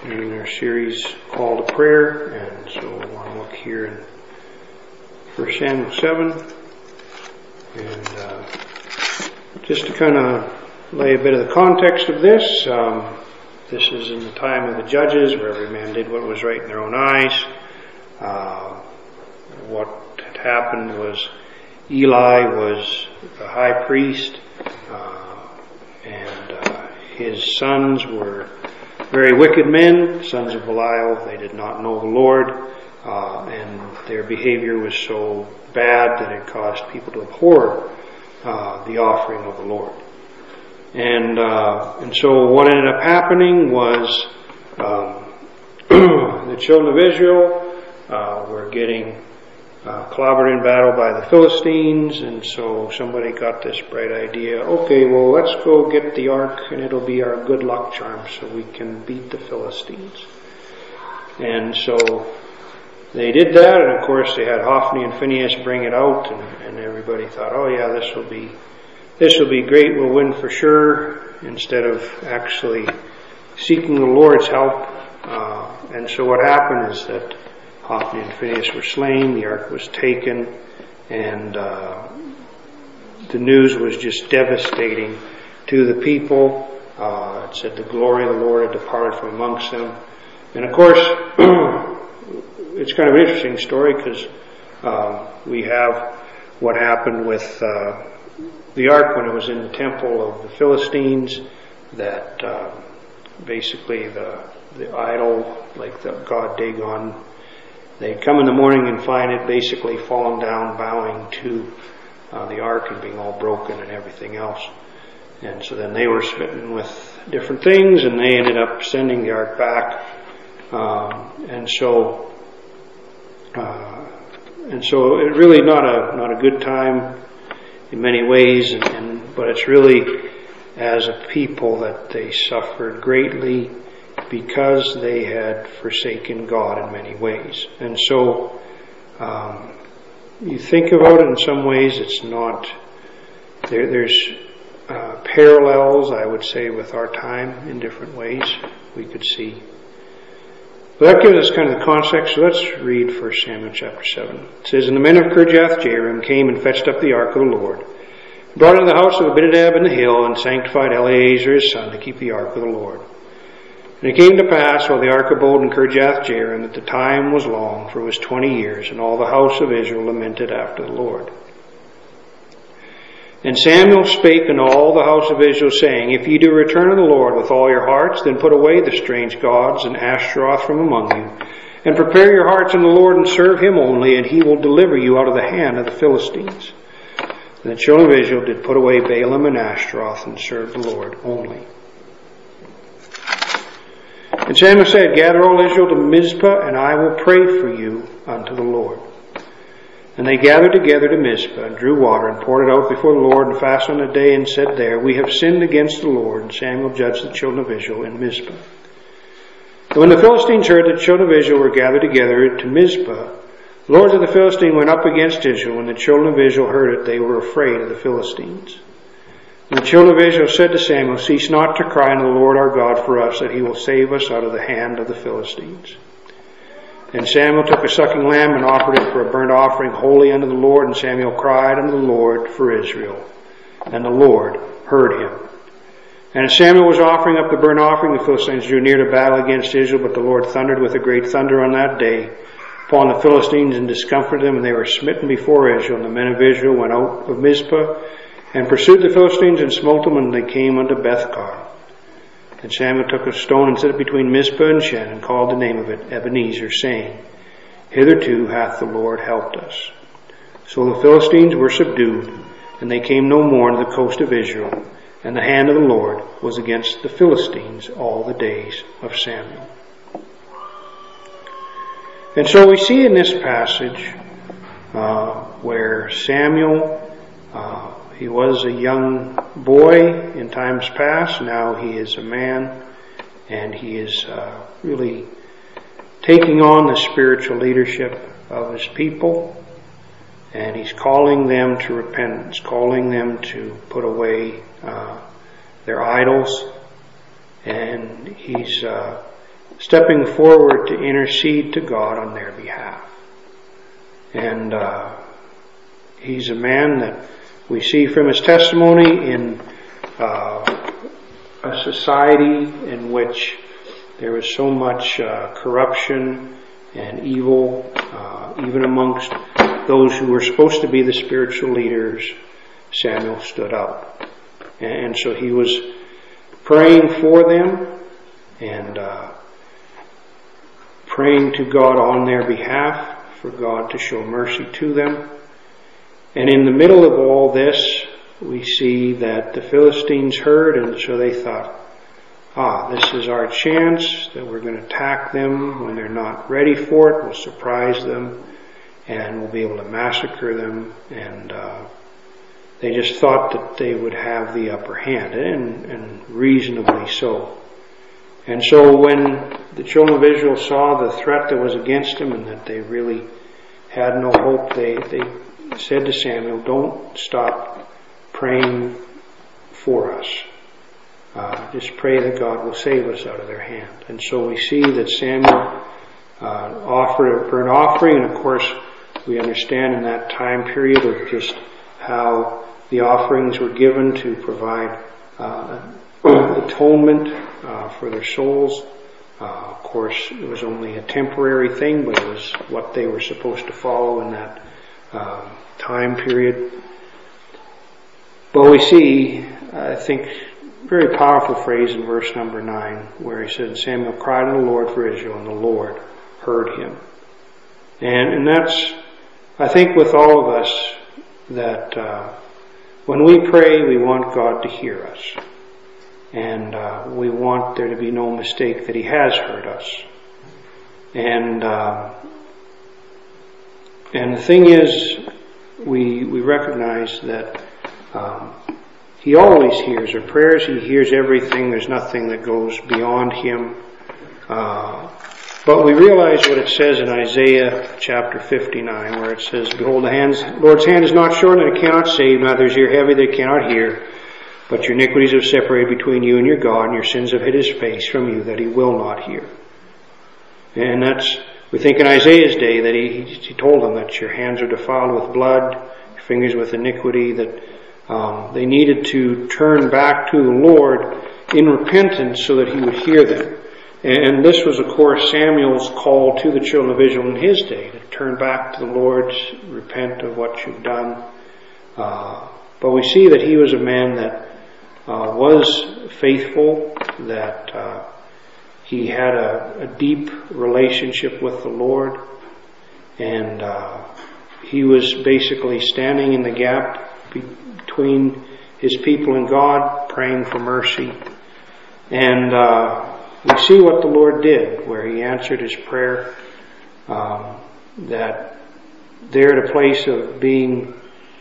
in our series Call to Prayer, and so we want to look here in 1 Samuel 7, and just to kind of lay a bit of the context of this, this is in the time of the judges where every man did what was right in their own eyes. What had happened was Eli was the high priest, and his sons were very wicked men, sons of Belial. They did not know the Lord, and their behavior was so bad that it caused people to abhor the offering of the Lord. And so what ended up happening was the children of Israel were getting clobbered in battle by the Philistines, and so somebody got this bright idea, okay, well, let's go get the ark and it'll be our good luck charm so we can beat the Philistines. And so they did that, and of course they had Hophni and Phinehas bring it out, and everybody thought, oh yeah, this will be great, we'll win for sure, instead of actually seeking the Lord's help. And so what happened is that Hophni and Phinehas were slain, the ark was taken, and the news was just devastating to the people. It said the glory of the Lord had departed from amongst them. And of course, it's kind of an interesting story because we have what happened with the ark when it was in the temple of the Philistines, that basically the idol, like the god Dagon, they'd come in the morning and find it basically fallen down, bowing to the ark and being all broken and everything else. And so then they were smitten with different things, and they ended up sending the ark back. And so it really not a good time in many ways, but it's really as a people that they suffered greatly because they had forsaken God in many ways. And so you think about it in some ways, it's not there's parallels, I would say, with our time in different ways we could see. But that gives us kind of the context. So let's read 1 Samuel chapter 7. It says, And the men of Kirjath-Jearim came and fetched up the ark of the Lord, brought it into the house of Abinadab in the hill, and sanctified Eleazar his son to keep the ark of the Lord. And it came to pass, while the ark abode in Kirjath-Jearim, that the time was long, for it was 20 years, and all the house of Israel lamented after the Lord. And Samuel spake unto all the house of Israel, saying, If ye do return to the Lord with all your hearts, then put away the strange gods and Ashtaroth from among you, and prepare your hearts unto the Lord, and serve him only, and he will deliver you out of the hand of the Philistines. And the children of Israel did put away Baalim and Ashtaroth, and served the Lord only. And Samuel said, Gather all Israel to Mizpah, and I will pray for you unto the Lord. And they gathered together to Mizpah, and drew water, and poured it out before the Lord, and fasted on a day, and said there, We have sinned against the Lord. And Samuel judged the children of Israel in Mizpah. And when the Philistines heard that the children of Israel were gathered together to Mizpah, the lords of the Philistines went up against Israel. When the children of Israel heard it, they were afraid of the Philistines. And the children of Israel said to Samuel, Cease not to cry unto the Lord our God for us, that he will save us out of the hand of the Philistines. And Samuel took a sucking lamb and offered it for a burnt offering holy unto the Lord. And Samuel cried unto the Lord for Israel. And the Lord heard him. And as Samuel was offering up the burnt offering, the Philistines drew near to battle against Israel. But the Lord thundered with a great thunder on that day upon the Philistines, and discomfited them, and they were smitten before Israel. And the men of Israel went out of Mizpah, and pursued the Philistines, and smote them, and they came unto Bethkar. And Samuel took a stone, and set it between Mizpah and Shen, and called the name of it Ebenezer, saying, Hitherto hath the Lord helped us. So the Philistines were subdued, and they came no more into the coast of Israel, and the hand of the Lord was against the Philistines all the days of Samuel. And so we see in this passage where Samuel, he was a young boy in times past. Now he is a man, and he is really taking on the spiritual leadership of his people. And he's calling them to repentance, calling them to put away their idols. And he's stepping forward to intercede to God on their behalf. And he's a man that we see from his testimony in a society in which there was so much corruption and evil, even amongst those who were supposed to be the spiritual leaders. Samuel stood up. And so he was praying for them and praying to God on their behalf for God to show mercy to them. And in the middle of all this, we see that the Philistines heard, and so they thought, this is our chance, that we're going to attack them when they're not ready for it. We'll surprise them and we'll be able to massacre them. And they just thought that they would have the upper hand, and reasonably so. And so when the children of Israel saw the threat that was against them and that they really had no hope, they said to Samuel, don't stop praying for us. Just pray that God will save us out of their hand. And so we see that Samuel offered a burnt offering, and of course we understand in that time period of just how the offerings were given to provide atonement for their souls. Of course, it was only a temporary thing, but it was what they were supposed to follow in that time period. But we see, I think, very powerful phrase in verse number 9, where he said, Samuel cried unto the Lord for Israel, and the Lord heard him. And that's, I think, with all of us, that when we pray, we want God to hear us. And we want there to be no mistake that he has heard us. And the thing is, we recognize that he always hears our prayers. He hears everything. There's nothing that goes beyond him. But we realize what it says in Isaiah chapter 59, where it says, Behold, the Lord's hand is not short that it cannot save, neither is ear heavy that it cannot hear. But your iniquities have separated between you and your God, and your sins have hid his face from you, that he will not hear. And we think in Isaiah's day that he told them that your hands are defiled with blood, your fingers with iniquity, that they needed to turn back to the Lord in repentance so that he would hear them. And this was, of course, Samuel's call to the children of Israel in his day, to turn back to the Lord, repent of what you've done. But we see that he was a man that was faithful, that he had a deep relationship with the Lord, and he was basically standing in the gap between his people and God, praying for mercy. And we see what the Lord did, where he answered his prayer, that they're at a place of being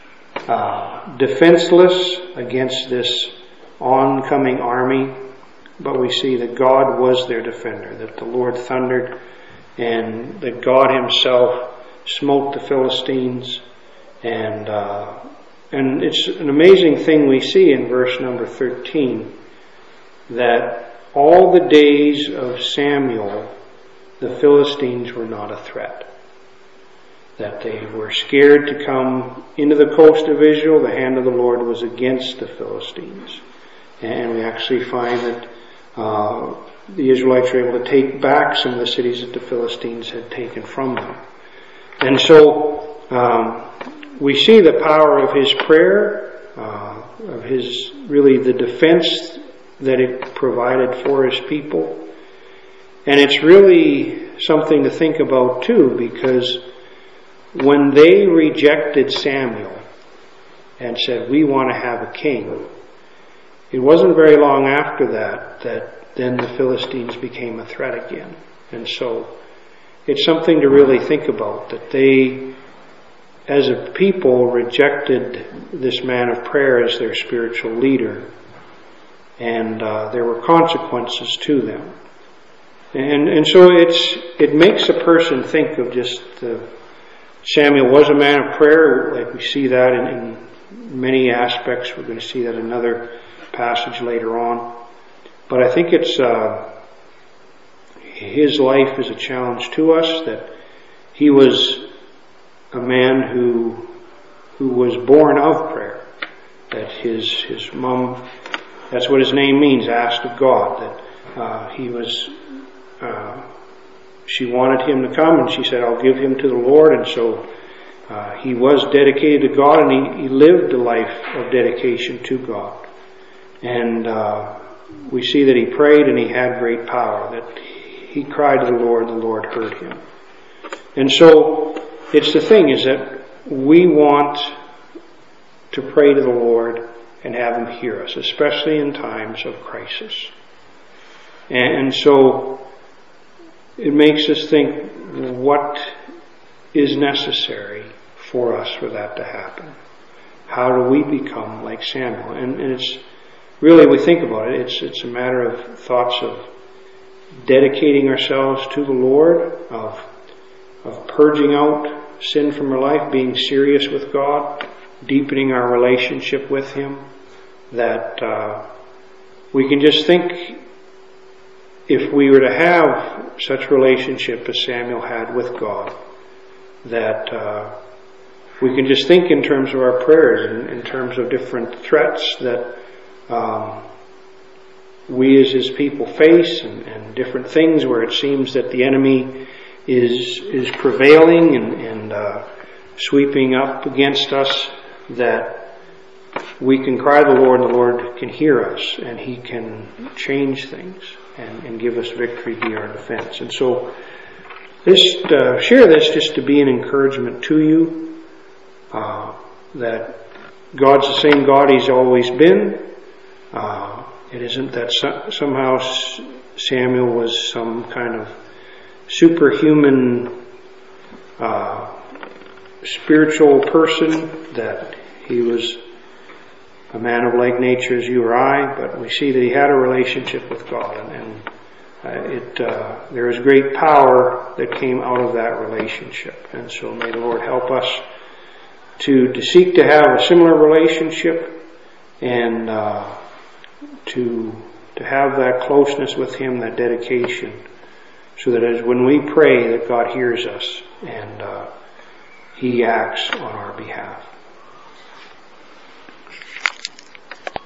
defenseless against this oncoming army, but we see that God was their defender, that the Lord thundered, and that God himself smote the Philistines. And it's an amazing thing we see in verse number 13, that all the days of Samuel, the Philistines were not a threat. That they were scared to come into the coast of Israel. The hand of the Lord was against the Philistines. And we actually find that the Israelites were able to take back some of the cities that the Philistines had taken from them. And so we see the power of his prayer, of his, really the defense that it provided for his people. And it's really something to think about too, because when they rejected Samuel and said, we want to have a king, it wasn't very long after that then the Philistines became a threat again. And so it's something to really think about, that they, as a people, rejected this man of prayer as their spiritual leader. And there were consequences to them. And so it makes a person think of just Samuel was a man of prayer, like we see that in many aspects. We're going to see that in another passage later on. But I think it's his life is a challenge to us, that he was a man who was born of prayer, that his mom, that's what his name means, asked of God, that she wanted him to come, and she said, I'll give him to the Lord. And so he was dedicated to God, and he lived a life of dedication to God. And we see that he prayed and he had great power, that he cried to the Lord heard him. And so it's the thing is that we want to pray to the Lord and have him hear us, especially in times of crisis. And so it makes us think, what is necessary for us for that to happen? How do we become like Samuel? And it's really, we think about it, it's a matter of thoughts of dedicating ourselves to the Lord, of purging out sin from our life, being serious with God, deepening our relationship with him, that we can just think, if we were to have such relationship as Samuel had with God, that we can just think in terms of our prayers, in terms of different threats that we as his people face, and different things where it seems that the enemy is prevailing and sweeping up against us, that we can cry to the Lord and the Lord can hear us, and he can change things and give us victory, be our defense. And so share this just to be an encouragement to you, that God's the same God he's always been. It isn't that somehow Samuel was some kind of superhuman spiritual person, that he was a man of like nature as you or I, but we see that he had a relationship with God, and there is great power that came out of that relationship. And so may the Lord help us to seek to have a similar relationship, and to have that closeness with him, that dedication, so that as when we pray, that God hears us and he acts on our behalf.